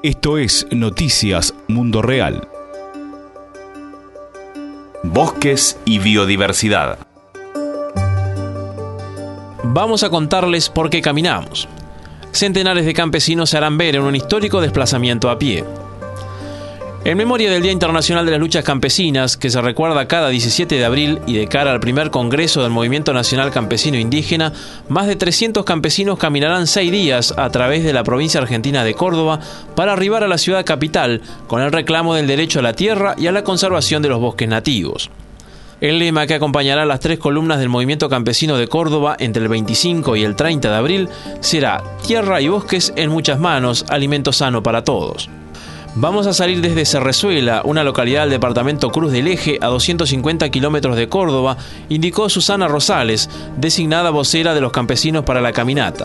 Esto es Noticias Mundo Real. Bosques y biodiversidad. Vamos a contarles por qué caminamos. Centenares de campesinos se harán ver en un histórico desplazamiento a pie. En memoria del Día Internacional de las Luchas Campesinas, que se recuerda cada 17 de abril y de cara al primer Congreso del Movimiento Nacional Campesino Indígena, más de 300 campesinos caminarán 6 días a través de la provincia argentina de Córdoba para arribar a la ciudad capital con el reclamo del derecho a la tierra y a la conservación de los bosques nativos. El lema que acompañará las 3 columnas del Movimiento Campesino de Córdoba entre el 25 y el 30 de abril será Tierra y bosques en muchas manos, alimento sano para todos. Vamos a salir desde Cerrezuela, una localidad del departamento Cruz del Eje, a 250 kilómetros de Córdoba, indicó Susana Rosales, designada vocera de los campesinos para la caminata.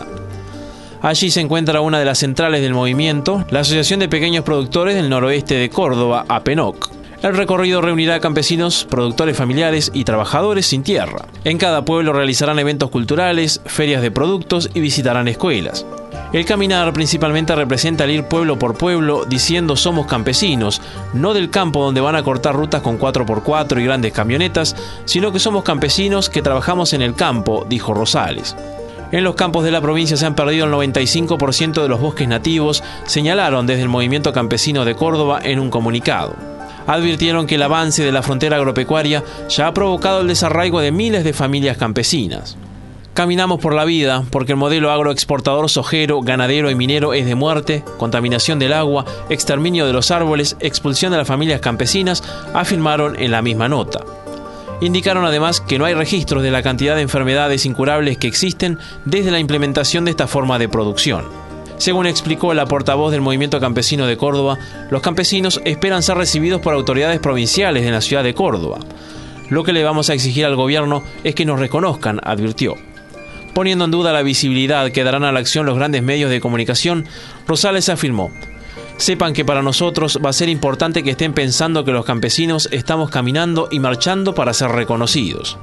Allí se encuentra una de las centrales del movimiento, la Asociación de Pequeños Productores del Noroeste de Córdoba, APENOC. El recorrido reunirá a campesinos, productores familiares y trabajadores sin tierra. En cada pueblo realizarán eventos culturales, ferias de productos y visitarán escuelas. El caminar principalmente representa el ir pueblo por pueblo diciendo somos campesinos, no del campo donde van a cortar rutas con 4x4 y grandes camionetas, sino que somos campesinos que trabajamos en el campo, dijo Rosales. En los campos de la provincia se han perdido el 95% de los bosques nativos, señalaron desde el Movimiento Campesino de Córdoba en un comunicado. Advirtieron que el avance de la frontera agropecuaria ya ha provocado el desarraigo de miles de familias campesinas. Caminamos por la vida porque el modelo agroexportador sojero, ganadero y minero es de muerte, contaminación del agua, exterminio de los árboles, expulsión de las familias campesinas, afirmaron en la misma nota. Indicaron además que no hay registros de la cantidad de enfermedades incurables que existen desde la implementación de esta forma de producción. Según explicó la portavoz del Movimiento Campesino de Córdoba, los campesinos esperan ser recibidos por autoridades provinciales de la ciudad de Córdoba. Lo que le vamos a exigir al gobierno es que nos reconozcan, advirtió. Poniendo en duda la visibilidad que darán a la acción los grandes medios de comunicación, Rosales afirmó: sepan que para nosotros va a ser importante que estén pensando que los campesinos estamos caminando y marchando para ser reconocidos.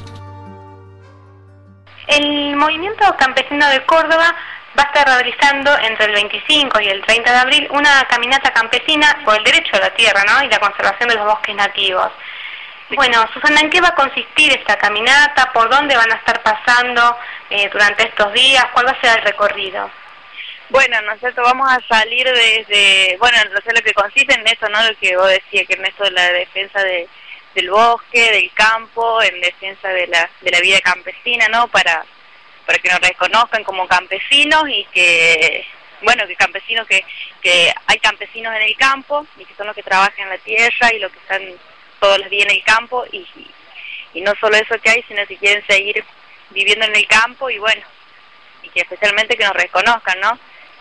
El Movimiento Campesino de Córdoba va a estar realizando entre el 25 y el 30 de abril una caminata campesina por el derecho a la tierra, ¿no?, y la conservación de los bosques nativos. Bueno, Susana, ¿en qué va a consistir esta caminata? ¿Por dónde van a estar pasando durante estos días? ¿Cuál va a ser el recorrido? Bueno, nosotros vamos a salir desde, no sé lo que consiste en esto, ¿no?, lo que vos decías, que en esto de la defensa del bosque, del campo, en defensa de la vida campesina, ¿no?, para que nos reconozcan como campesinos y que campesinos que hay campesinos en el campo y que son los que trabajan en la tierra y los que están todos los días en el campo y no solo eso que hay, sino que quieren seguir viviendo en el campo y que especialmente que nos reconozcan, ¿no?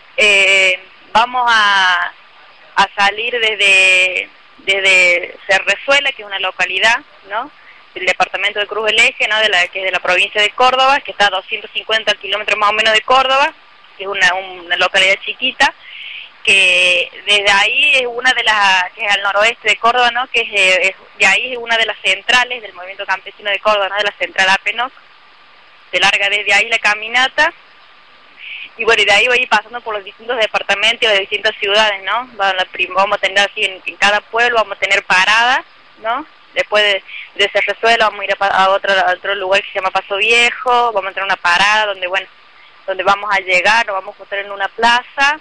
Vamos a salir desde Cerrezuela, que es una localidad, ¿no?, del departamento de Cruz del Eje, ¿no?, que es de la provincia de Córdoba, que está a 250 kilómetros más o menos de Córdoba, que es una localidad chiquita, que desde ahí es una de las, que es al noroeste de Córdoba, ¿no?, que de ahí es una de las centrales del Movimiento Campesino de Córdoba, ¿no?, de la central APENOC. Se larga desde ahí la caminata y de ahí va a ir pasando por los distintos departamentos de distintas ciudades, ¿no? Vamos a tener así en cada pueblo, vamos a tener paradas, ¿no? Después de Cerrezuela vamos a ir a otro lugar que se llama Paso Viejo, vamos a tener una parada donde vamos a llegar, nos vamos a juntar en una plaza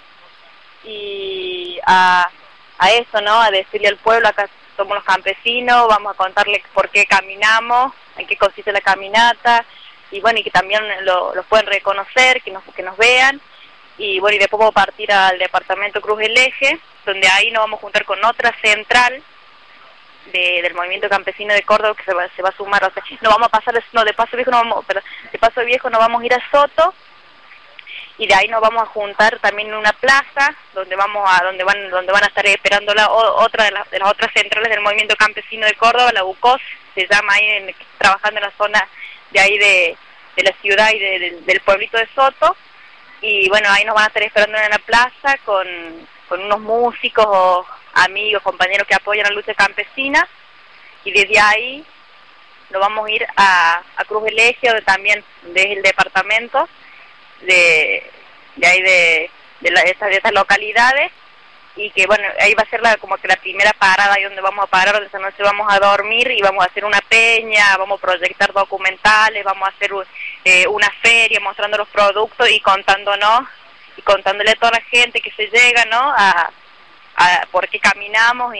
y a eso, ¿no?, a decirle al pueblo, acá somos los campesinos, vamos a contarles por qué caminamos, en qué consiste la caminata, y que también los pueden reconocer, que nos vean, y después vamos a partir al departamento Cruz del Eje, donde ahí nos vamos a juntar con otra central del Movimiento Campesino de Córdoba que se va a sumar, o sea, no vamos a pasar, no, de Paso Viejo nos vamos a ir a Soto, y de ahí nos vamos a juntar también en una plaza donde van a estar esperando otra de las otras centrales del Movimiento Campesino de Córdoba, la UCOS, se llama ahí, trabajando en la zona de ahí de la ciudad y del pueblito de Soto, y ahí nos van a estar esperando en la plaza con unos músicos o amigos, compañeros que apoyan la lucha campesina, y desde ahí nos vamos a ir a Cruz del Eje, donde también desde el departamento de ahí de estas localidades, y que bueno, ahí va a ser como que la primera parada ahí donde vamos a parar, donde esa noche vamos a dormir y vamos a hacer una peña, vamos a proyectar documentales, vamos a hacer una feria mostrando los productos y contándonos y contándole a toda la gente que se llega, ¿no? A por qué caminamos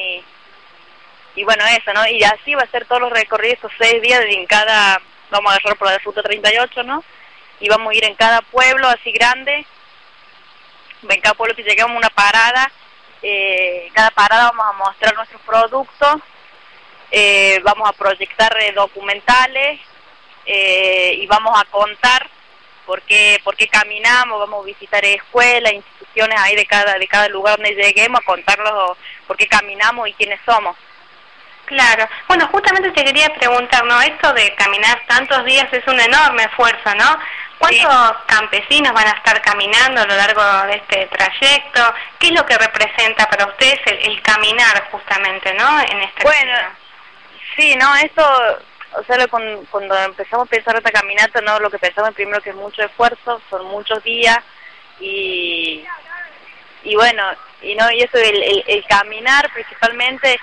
y bueno, eso, ¿no? Y así va a ser todos los recorridos, estos 6 días en cada, vamos a agarrar por la ruta 38, ¿no? Y vamos a ir en cada pueblo así grande, en cada pueblo que lleguemos a una parada, cada parada vamos a mostrar nuestros productos, vamos a proyectar documentales y vamos a contar por qué caminamos, vamos a visitar escuelas, instituciones ahí de cada lugar donde lleguemos, a contarlos por qué caminamos y quiénes somos. Claro. Bueno, justamente te quería preguntar, ¿no? Esto de caminar tantos días es un enorme esfuerzo, ¿no? ¿Cuántos campesinos van a estar caminando a lo largo de este trayecto? ¿Qué es lo que representa para ustedes el caminar justamente, ¿no? En esta actividad? Sí, ¿no? Esto, o sea, cuando empezamos a pensar esta caminata, ¿no? Lo que pensamos primero que es mucho esfuerzo, son muchos días y bueno, y eso, el caminar principalmente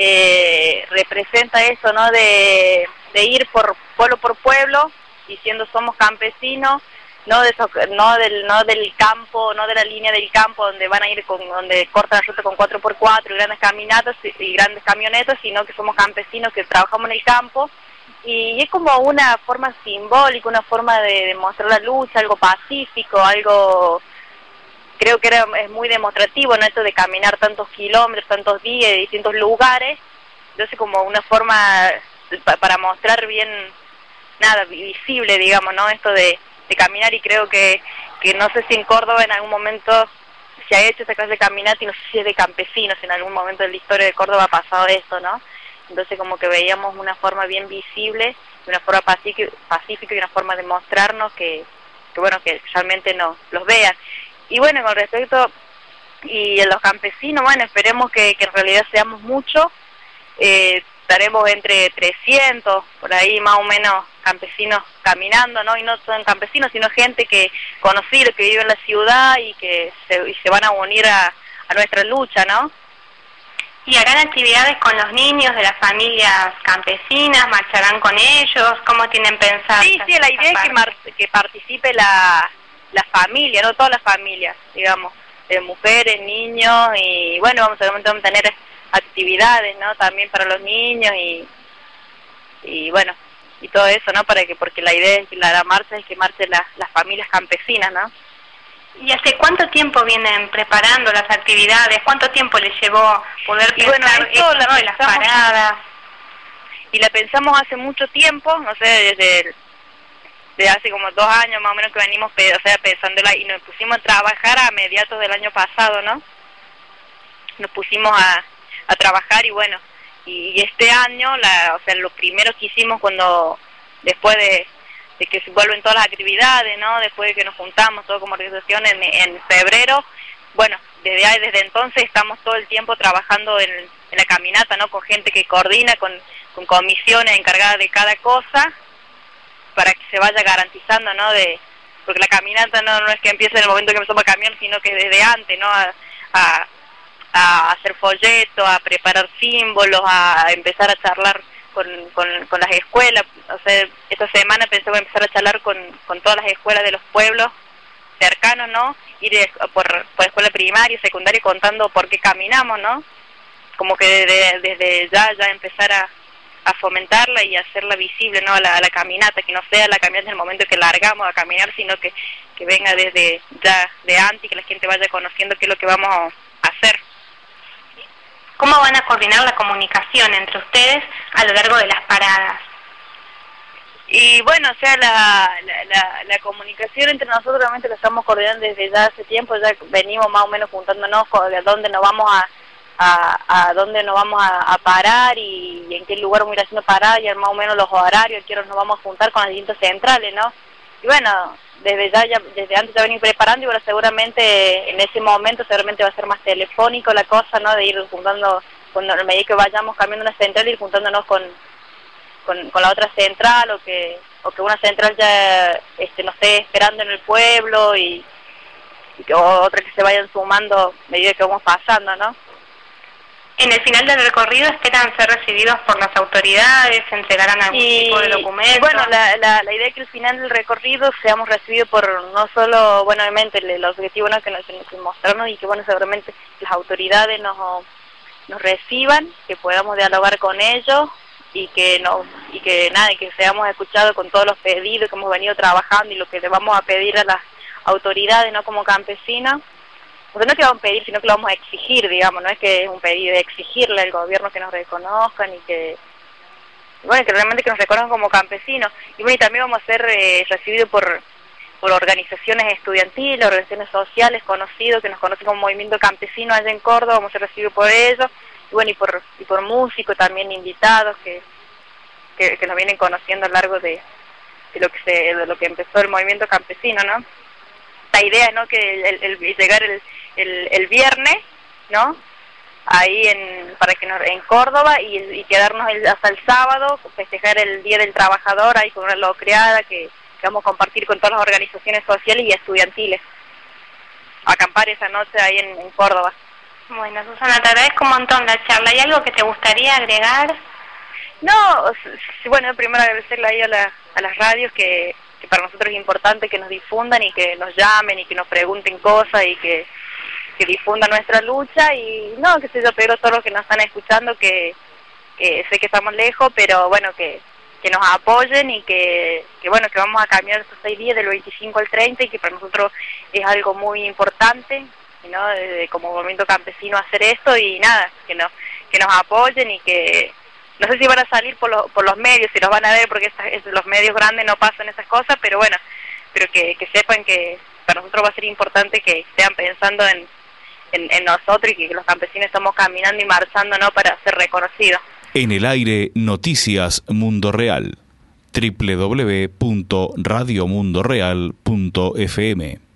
representa eso, ¿no? De ir por pueblo, diciendo somos campesinos, no del campo, no de la línea del campo donde van a ir donde cortan la ruta con 4x4 y grandes caminatas y grandes camionetas, sino que somos campesinos que trabajamos en el campo y es como una forma simbólica, una forma de mostrar la lucha, algo pacífico, algo, creo que es muy demostrativo, ¿no? Esto de caminar tantos kilómetros, tantos días, de distintos lugares, entonces como una forma para mostrar bien, nada, visible, digamos, ¿no? Esto de caminar, y creo que no sé si en Córdoba en algún momento se ha hecho esta clase de caminata y no sé si es de campesinos, en algún momento de la historia de Córdoba ha pasado esto, ¿no? Entonces como que veíamos una forma bien visible, una forma pacífica y una forma de mostrarnos que bueno, que realmente los vean. Y bueno, con respecto y a los campesinos, bueno, esperemos que en realidad seamos muchos, estaremos entre 300, por ahí más o menos, campesinos caminando, ¿no? Y no son campesinos, sino gente conocida, que vive en la ciudad y que se van a unir a nuestra lucha, ¿no? ¿Y harán actividades con los niños de las familias campesinas? ¿Marcharán con ellos? ¿Cómo tienen pensado? Sí, la idea es que participe la familia, no todas las familias, digamos, mujeres, niños, y bueno, vamos a tener actividades, ¿no? También para los niños y bueno, y todo eso, ¿no? Porque la idea es que la marcha es que marchen las familias campesinas, ¿no? ¿Y hace cuánto tiempo vienen preparando las actividades? ¿Cuánto tiempo les llevó poder pensar esto, ¿no? de las paradas? Y la pensamos hace mucho tiempo, no sé, desde hace como 2 años más o menos que venimos, pensándola, y nos pusimos a trabajar a mediados del año pasado, ¿no? Nos pusimos a trabajar y bueno, y este año, lo primero que hicimos después de que se vuelven todas las actividades, ¿no? Después de que nos juntamos todo como organización en febrero, bueno, desde entonces estamos todo el tiempo trabajando en la caminata, ¿no? Con gente que coordina, con comisiones encargadas de cada cosa, para que se vaya garantizando, ¿no? Porque la caminata no es que empiece en el momento que empezamos a caminar, sino que desde antes, ¿no? A hacer folletos, a preparar símbolos, a empezar a charlar con las escuelas. O sea, esta semana pensé empezar a charlar con todas las escuelas de los pueblos cercanos, ¿no? Ir por escuela primaria y secundaria contando por qué caminamos, ¿no? Como que desde ya empezar a fomentarla y hacerla visible, ¿no? A la caminata, que no sea la caminata en el momento que largamos a caminar, sino que venga desde ya de antes, que la gente vaya conociendo qué es lo que vamos a hacer. ¿Cómo van a coordinar la comunicación entre ustedes a lo largo de las paradas? Y bueno, o sea, la comunicación entre nosotros realmente la estamos coordinando desde ya hace tiempo, ya venimos más o menos juntándonos de dónde nos vamos a dónde nos vamos a parar y en qué lugar vamos a ir haciendo paradas, y más o menos los horarios, quiero nos vamos a juntar con las distintas centrales, ¿no? Y bueno, desde antes ya venimos preparando, y bueno, seguramente en ese momento seguramente va a ser más telefónico la cosa, ¿no? De ir juntando, cuando a medida que vayamos cambiando una central, ir juntándonos con la otra central, o que una central ya no esté esperando en el pueblo, y que otras que se vayan sumando a medida que vamos pasando, ¿no? En el final del recorrido esperan ser recibidos por las autoridades, se entregarán algún tipo de documento. Bueno, la idea es que al final del recorrido seamos recibidos por no solo, bueno, obviamente el objetivo, ¿no?, que nos mostrarnos, y que bueno, seguramente las autoridades nos reciban, que podamos dialogar con ellos y que que seamos escuchados con todos los pedidos que hemos venido trabajando y lo que le vamos a pedir a las autoridades, ¿no?, como campesinas. Porque no es que vamos a pedir, sino que lo vamos a exigir, digamos, no es que es un pedido de exigirle al gobierno que nos reconozcan y que realmente que nos reconozcan como campesinos. Y bueno, y también vamos a ser recibidos por organizaciones estudiantiles, organizaciones sociales conocidos, que nos conocen como Movimiento Campesino allá en Córdoba, vamos a ser recibidos por ellos, y bueno, y por músicos también invitados que nos vienen conociendo a lo largo de lo que empezó el Movimiento Campesino, ¿no? La idea, ¿no?, que llegar el viernes, ¿no?, ahí en Córdoba y quedarnos hasta el sábado, festejar el Día del Trabajador ahí con una locreada que vamos a compartir con todas las organizaciones sociales y estudiantiles. Acampar esa noche ahí en Córdoba. Bueno, Susana, te agradezco un montón la charla. ¿Hay algo que te gustaría agregar? No, bueno, primero agradecerle ahí a las radios que para nosotros es importante que nos difundan y que nos llamen y que nos pregunten cosas y que difundan nuestra lucha, y no, que sé yo, pero a todos los que nos están escuchando que sé que estamos lejos, pero bueno, que nos apoyen y que bueno, que vamos a cambiar estos 6 días del 25 al 30 y que para nosotros es algo muy importante, ¿no?, como movimiento campesino hacer esto, y nada, que nos apoyen y que no sé si van a salir por los medios, si los van a ver, porque los medios grandes no pasan esas cosas, pero bueno, pero que sepan que para nosotros va a ser importante que estén pensando en nosotros y que los campesinos estamos caminando y marchando, ¿no?, para ser reconocidos. En el aire, Noticias Mundo Real. www.radiomundoreal.fm